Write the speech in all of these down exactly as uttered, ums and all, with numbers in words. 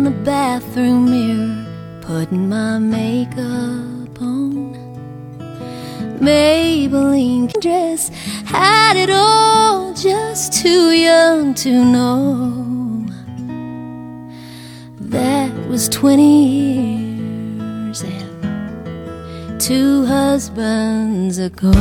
the bathroom mirror, putting my makeup on. Maybelline dress had it all, just too young to know. That was twenty years and two husbands ago.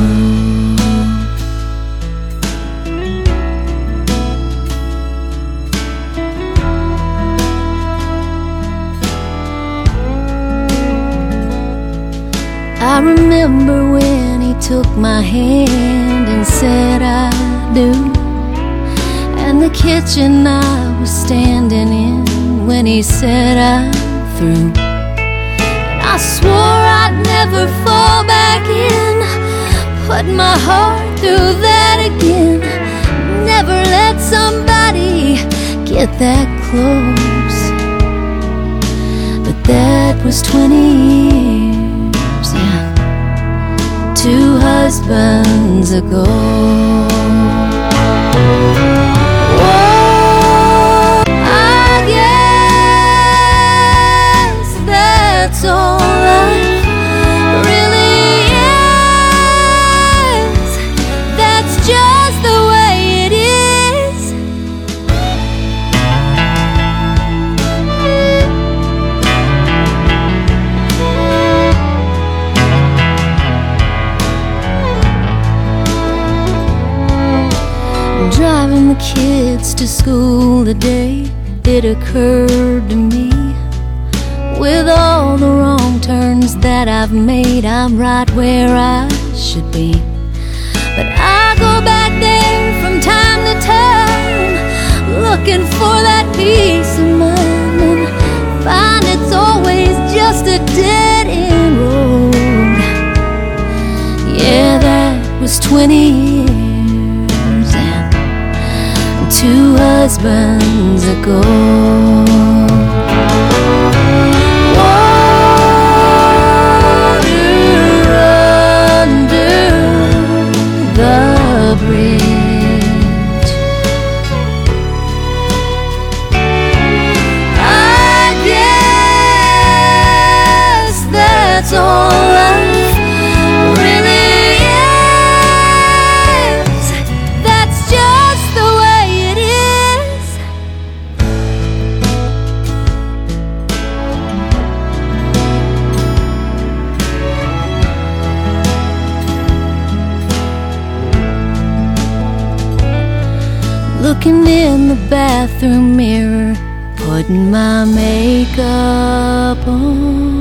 I remember when he took my hand and said I do, and the kitchen I was standing in when he said I'm through. And I swore I'd never fall back in, put my heart through that again. Never let somebody get that close. But that was twenty years, two husbands ago. Whoa, I guess that's all life really is. That's just the way it is. Driving the kids to school today, it occurred to me, with all the wrong turns that I've made, I'm right where I should be. But I go back there from time to time, looking for that peace of mind, and find it's always just a dead-end road. Yeah, that was twenty years, two husbands ago. Water under the bridge, I guess that's all life really is. That's just the way it is. Looking in the bathroom mirror, putting my makeup on.